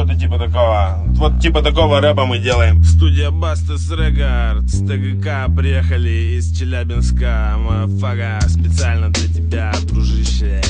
что-то типа такого. Вот типа такого рэпа мы делаем. Студия Бастес Рекорд. С ТГК приехали из Челябинска. Мафага, специально для тебя, дружище.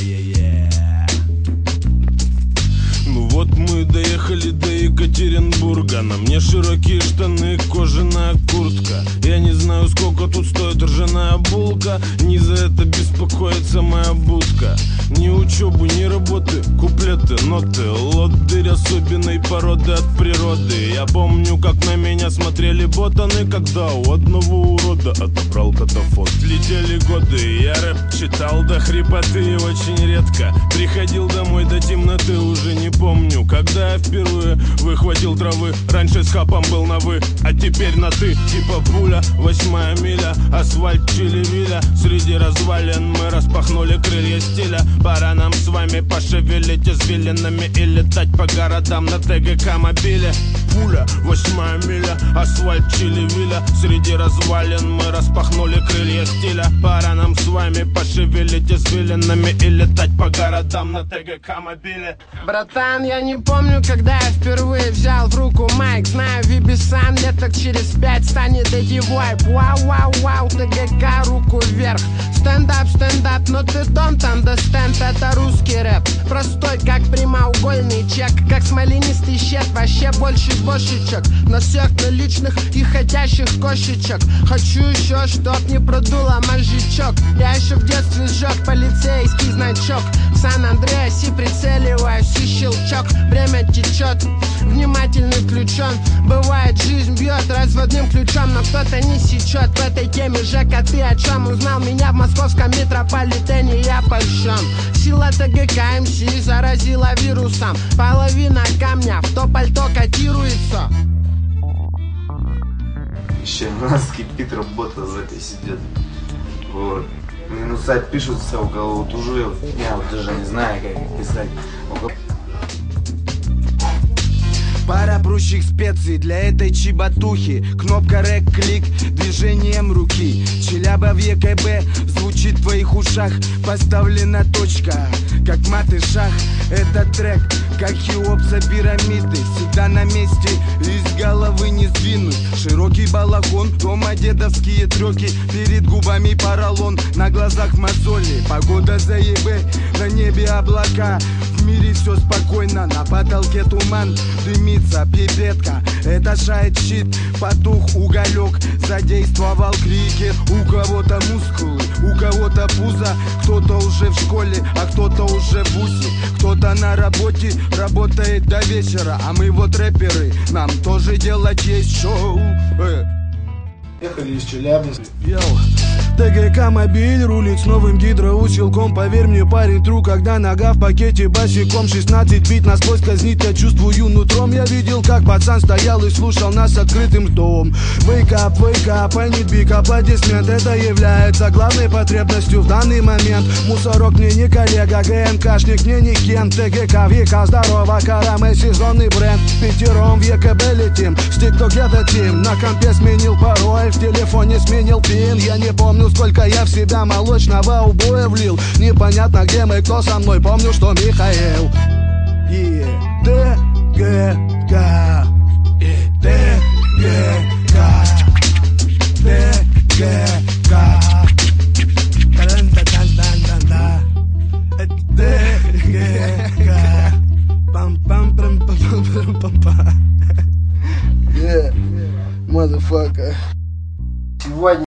Ну вот мы доехали до Екатеринбурга. На мне широкие штаны, кожаная куртка. Я не знаю, сколько тут стоит ржаная булка. Не за это беспокоится моя будка. Ни учебу, ни работы, куплеты, ноты. Лодырь особенной породы от природы. Я помню, как на меня смотрели ботаны, когда у одного урода отобрал катафот. Летели годы, я рэп читал до хрипоты очень редко. Приходил домой до темноты, уже не помню, когда я впервые выхватил травы. Раньше с хапом был на вы, а теперь на ты. Типа пуля, 8-я миля, асфальт Чили-Виля. Среди развалин мы распахнули крылья стиля. Пора нам с вами пошевелить извилинами и летать по городам на ТГК мобиле. Пуля, 8-я миля, асфальт Чили-Виля. Среди развалин мы распахнули крылья стиля. Пора нам с вами пошевелить извилинами и летать по городам на ТГК мобиле. Братан, я не помню, когда я впервые взял в руку майк. Знаю, Вибисан лет так через 5 станет эти вайп. Вау, ТГК, руку вверх. Стендап, но ты don't understand. Это русский рэп, простой как прямоугольный чек. Как смоленистый щет, вообще больше бошечек. На всех наличных и хотящих кошечек. Хочу еще, чтоб не продуло мозжечок. Я еще в детстве сжег полицейский значок. В Сан-Андреасе прицеливаюсь и щелчок. Время течет, внимательный включен. Бывает, жизнь бьет разводным ключом, но кто-то не сечет. В этой теме, Жека, ты о чем? Узнал меня в московском метрополитене, я польщен. Сила ТГК МС заразила вирусом. Половина камня в то пальто котируется. Еще у нас кипит работа, за этой сидит. Вот. Минуса пишутся, у кого вот уже, я вот даже не знаю, как их писать. Пара прущих специй для этой чеботухи. Кнопка рэк-клик движением руки. Челяба в ЕКБ звучит в твоих ушах. Поставлена точка, как мат и шах. Этот трек, как Хеопса пирамиды, всегда на месте, из головы не сдвинуть. Широкий балахон, дома дедовские трёки. Перед губами поролон, на глазах мозоли. Погода заебе, на небе облака. В мире все спокойно, на потолке туман. Дымится пипетка, это шает щит. Потух уголек, задействовал крикер. У кого-то мускулы, у кого-то пузо. Кто-то уже в школе, а кто-то уже в ВУЗе. Кто-то на работе, работает до вечера. А мы вот рэперы, нам тоже делать есть шоу. Ехали из Челябинска. ТГК мобиль рулит с новым гидроусилком. Поверь мне, парень, тру, когда нога в пакете босиком. 16 бит насквозь казнит, я чувствую нутром. Я видел, как пацан стоял и слушал нас с открытым ртом. Wake up, I need big аплодисмент. Это является главной потребностью в данный момент. Мусорок мне не коллега, ГМКшник мне не Кен. ТГК, века, здорово, Караме, сезонный бренд. Пятером в ЕКБ летим, стик то где-то тим. На компе сменил пароль, в телефоне сменил пин. Я не помню, сколько я в себя молочного убоя влил. Непонятно, где мы, кто со мной. Помню, что Михаил. ТГК, ТГК, ТГК, ТГК, пам-пам-пам-пам-пам-пам. Motherfucker. Сегодня